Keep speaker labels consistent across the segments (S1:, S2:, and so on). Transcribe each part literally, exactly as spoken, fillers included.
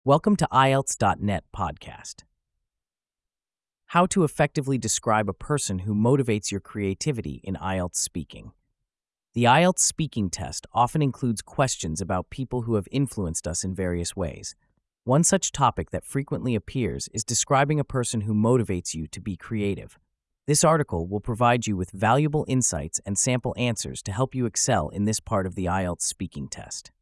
S1: Welcome to I E L T S dot net podcast. How to effectively describe a person who motivates your creativity in I E L T S speaking. The I E L T S speaking test often includes questions about people who have influenced us in various ways. One such topic that frequently appears is describing a person who motivates you to be creative. This article will provide you with valuable insights and sample answers to help you excel in this part of the I E L T S speaking test.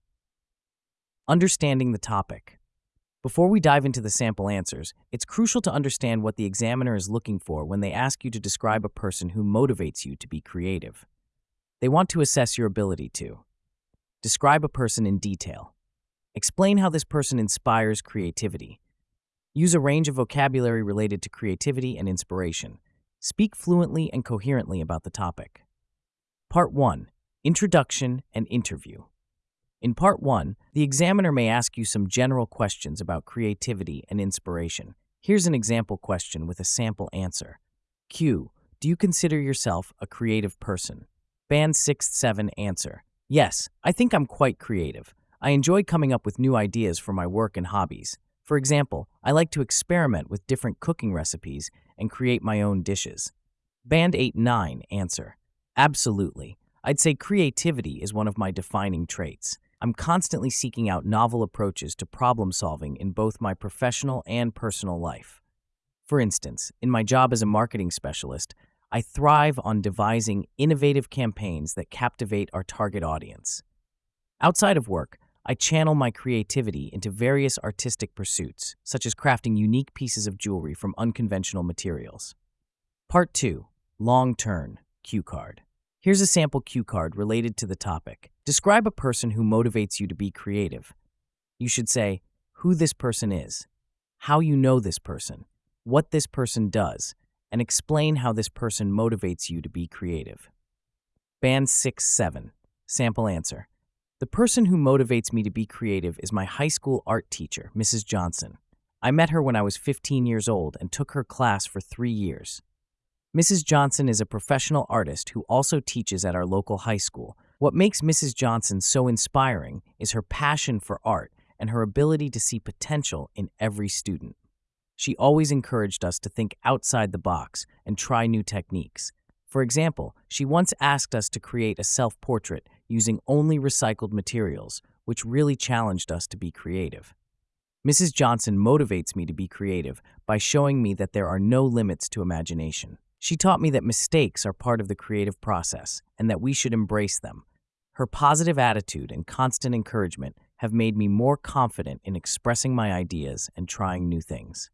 S1: Understanding the topic. Before we dive into the sample answers, it's crucial to understand what the examiner is looking for when they ask you to describe a person who motivates you to be creative. They want to assess your ability to describe a person in detail. Explain how this person inspires creativity. Use a range of vocabulary related to creativity and inspiration. Speak fluently and coherently about the topic. Part one. Introduction and Interview. In Part one, the examiner may ask you some general questions about creativity and inspiration. Here's an example question with a sample answer. Q. Do you consider yourself a creative person? Band six seven answer. Yes, I think I'm quite creative. I enjoy coming up with new ideas for my work and hobbies. For example, I like to experiment with different cooking recipes and create my own dishes. Band eight nine answer. Absolutely. I'd say creativity is one of my defining traits. I'm constantly seeking out novel approaches to problem solving in both my professional and personal life. For instance, in my job as a marketing specialist, I thrive on devising innovative campaigns that captivate our target audience. Outside of work, I channel my creativity into various artistic pursuits, such as crafting unique pieces of jewelry from unconventional materials. Part two. Long Turn Cue Card. Here's a sample cue card related to the topic. Describe a person who motivates you to be creative. You should say who this person is, how you know this person, what this person does, and explain how this person motivates you to be creative. Band six seven. Sample answer. The person who motivates me to be creative is my high school art teacher, Missus Johnson. I met her when I was fifteen years old and took her class for three years. Missus Johnson is a professional artist who also teaches at our local high school. What makes Missus Johnson so inspiring is her passion for art and her ability to see potential in every student. She always encouraged us to think outside the box and try new techniques. For example, she once asked us to create a self-portrait using only recycled materials, which really challenged us to be creative. Missus Johnson motivates me to be creative by showing me that there are no limits to imagination. She taught me that mistakes are part of the creative process and that we should embrace them. Her positive attitude and constant encouragement have made me more confident in expressing my ideas and trying new things.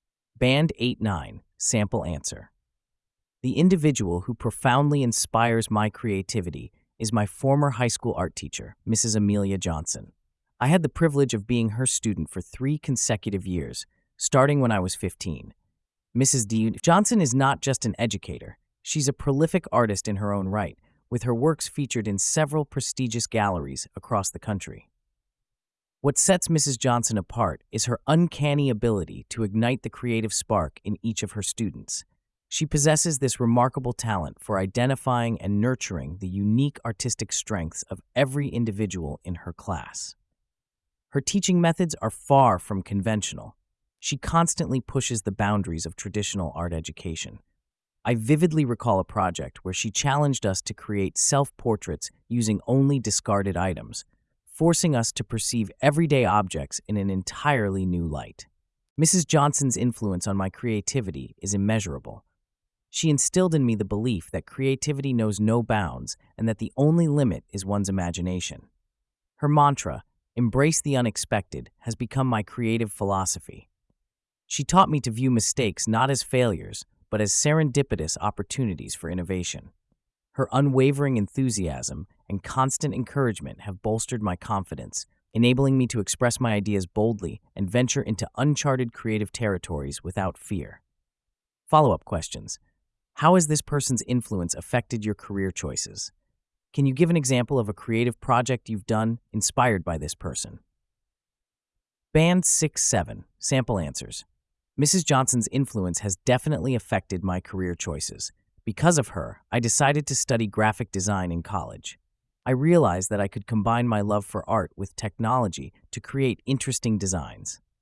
S1: Band eight nine. Sample answer. The individual who profoundly inspires my creativity is my former high school art teacher, Missus Amelia Johnson. I had the privilege of being her student for three consecutive years, starting when I was fifteen. Missus D. Johnson is not just an educator. She's a prolific artist in her own right, with her works featured in several prestigious galleries across the country. What sets Missus Johnson apart is her uncanny ability to ignite the creative spark in each of her students. She possesses this remarkable talent for identifying and nurturing the unique artistic strengths of every individual in her class. Her teaching methods are far from conventional. She constantly pushes the boundaries of traditional art education. I vividly recall a project where she challenged us to create self-portraits using only discarded items, forcing us to perceive everyday objects in an entirely new light. Missus Johnson's influence on my creativity is immeasurable. She instilled in me the belief that creativity knows no bounds and that the only limit is one's imagination. Her mantra, "Embrace the unexpected," has become my creative philosophy. She taught me to view mistakes not as failures, but as serendipitous opportunities for innovation. Her unwavering enthusiasm and constant encouragement have bolstered my confidence, enabling me to express my ideas boldly and venture into uncharted creative territories without fear. Follow-up questions. How has this person's influence affected your career choices? Can you give an example of a creative project you've done inspired by this person? Band six seven. Sample answers. Missus Johnson's influence has definitely affected my career choices. Because of her, I decided to study graphic design in college. I realized that I could combine my love for art with technology to create interesting designs.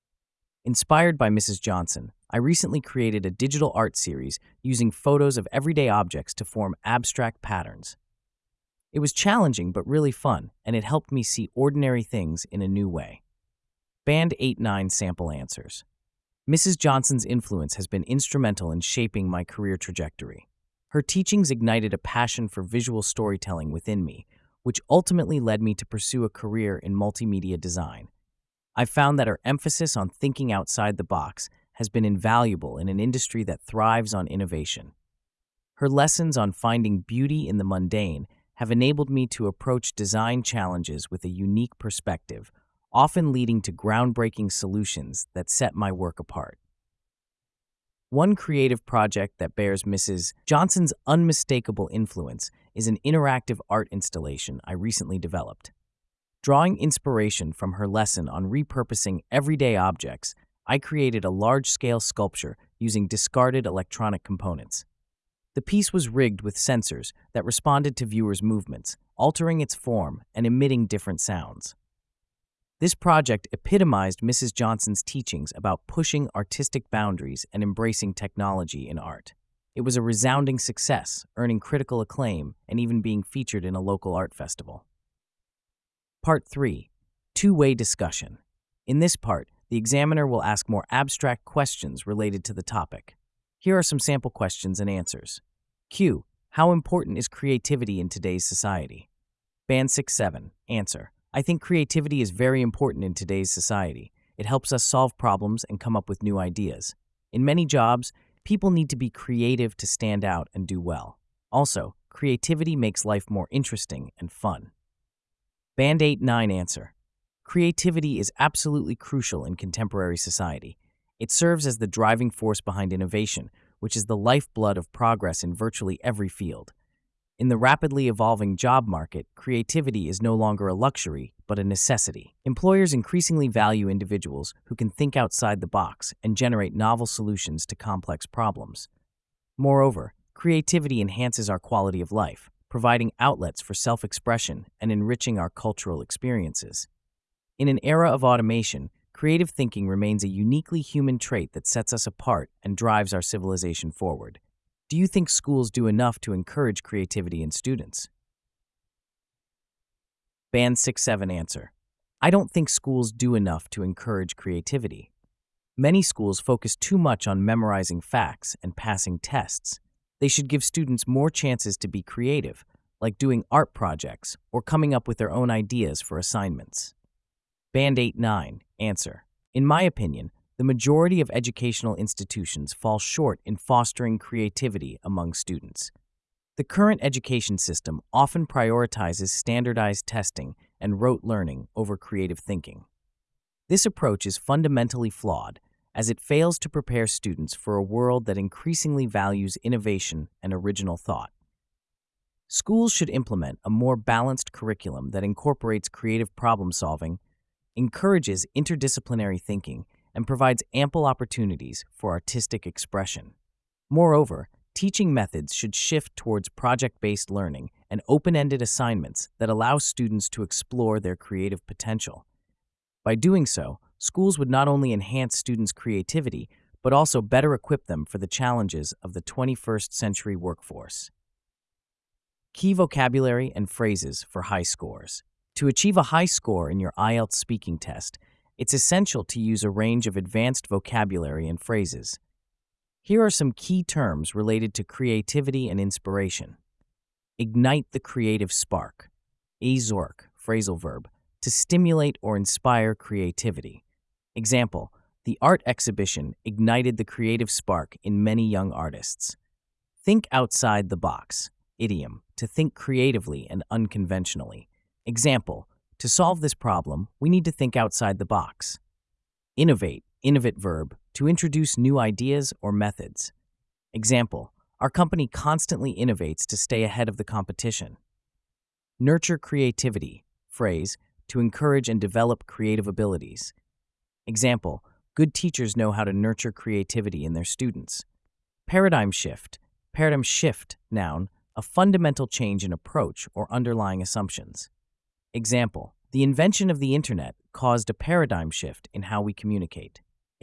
S1: Inspired by Missus Johnson, I recently created a digital art series using photos of everyday objects to form abstract patterns. It was challenging but really fun, and it helped me see ordinary things in a new way. Band eight nine Sample Answers. Missus Johnson's influence has been instrumental in shaping my career trajectory. Her teachings ignited a passion for visual storytelling within me, which ultimately led me to pursue a career in multimedia design. I've found that her emphasis on thinking outside the box has been invaluable in an industry that thrives on innovation. Her lessons on finding beauty in the mundane have enabled me to approach design challenges with a unique perspective, often leading to groundbreaking solutions that set my work apart. One creative project that bears Missus Johnson's unmistakable influence is an interactive art installation I recently developed. Drawing inspiration from her lesson on repurposing everyday objects, I created a large-scale sculpture using discarded electronic components. The piece was rigged with sensors that responded to viewers' movements, altering its form and emitting different sounds. This project epitomized Missus Johnson's teachings about pushing artistic boundaries and embracing technology in art. It was a resounding success, earning critical acclaim and even being featured in a local art festival. Part three. Two-way discussion. In this part, the examiner will ask more abstract questions related to the topic. Here are some sample questions and answers. Q. How important is creativity in today's society? Band six seven. Answer. I think creativity is very important in today's society. It helps us solve problems and come up with new ideas. In many jobs, people need to be creative to stand out and do well. Also, creativity makes life more interesting and fun. Band eight nine. Answer. Creativity is absolutely crucial in contemporary society. It serves as the driving force behind innovation, which is the lifeblood of progress in virtually every field. In the rapidly evolving job market, creativity is no longer a luxury, but a necessity. Employers increasingly value individuals who can think outside the box and generate novel solutions to complex problems. Moreover, creativity enhances our quality of life, providing outlets for self-expression and enriching our cultural experiences. In an era of automation, creative thinking remains a uniquely human trait that sets us apart and drives our civilization forward. Do you think schools do enough to encourage creativity in students? Band six seven. Answer. I don't think schools do enough to encourage creativity. Many schools focus too much on memorizing facts and passing tests. They should give students more chances to be creative, like doing art projects or coming up with their own ideas for assignments. Band eight nine. Answer. In my opinion, the majority of educational institutions fall short in fostering creativity among students. The current education system often prioritizes standardized testing and rote learning over creative thinking. This approach is fundamentally flawed, as it fails to prepare students for a world that increasingly values innovation and original thought. Schools should implement a more balanced curriculum that incorporates creative problem-solving, encourages interdisciplinary thinking, and provides ample opportunities for artistic expression. Moreover, teaching methods should shift towards project-based learning and open-ended assignments that allow students to explore their creative potential. By doing so, schools would not only enhance students' creativity, but also better equip them for the challenges of the twenty-first century workforce. Key vocabulary and phrases for high scores. To achieve a high score in your I E L T S speaking test, it's essential to use a range of advanced vocabulary and phrases. Here are some key terms related to creativity and inspiration. Ignite the creative spark. Azork, phrasal verb, to stimulate or inspire creativity. Example, the art exhibition ignited the creative spark in many young artists. Think outside the box. Idiom, to think creatively and unconventionally. Example, to solve this problem, we need to think outside the box. Innovate, innovate verb, to introduce new ideas or methods. Example, our company constantly innovates to stay ahead of the competition. Nurture creativity, phrase, to encourage and develop creative abilities. Example, good teachers know how to nurture creativity in their students. Paradigm shift, paradigm shift, noun, a fundamental change in approach or underlying assumptions. Example, the invention of the internet caused a paradigm shift in how we communicate.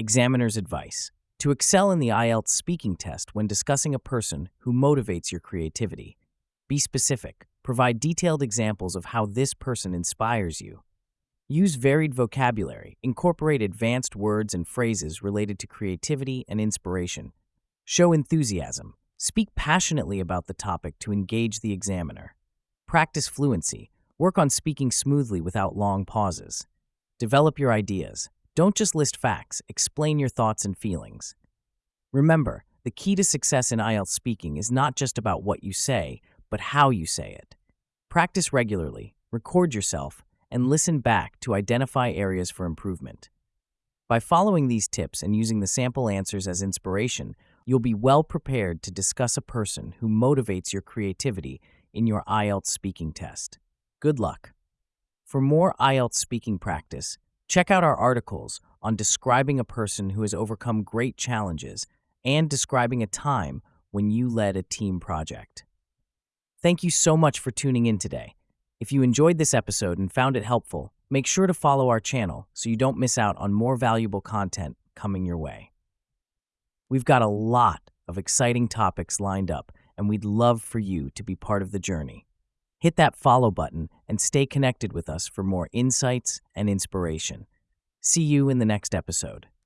S1: Examiner's advice. To excel in the I E L T S speaking test when discussing a person who motivates your creativity, be specific. Provide detailed examples of how this person inspires you. Use varied vocabulary. Incorporate advanced words and phrases related to creativity and inspiration. Show enthusiasm. Speak passionately about the topic to engage the examiner. Practice fluency. Work on speaking smoothly without long pauses. Develop your ideas. Don't just list facts, explain your thoughts and feelings. Remember, the key to success in I E L T S speaking is not just about what you say, but how you say it. Practice regularly, record yourself, and listen back to identify areas for improvement. By following these tips and using the sample answers as inspiration, you'll be well prepared to discuss a person who motivates your creativity in your I E L T S speaking test. Good luck! For more I E L T S speaking practice, check out our articles on describing a person who has overcome great challenges and describing a time when you led a team project. Thank you so much for tuning in today. If you enjoyed this episode and found it helpful, make sure to follow our channel so you don't miss out on more valuable content coming your way. We've got a lot of exciting topics lined up, and we'd love for you to be part of the journey. Hit that follow button and stay connected with us for more insights and inspiration. See you in the next episode.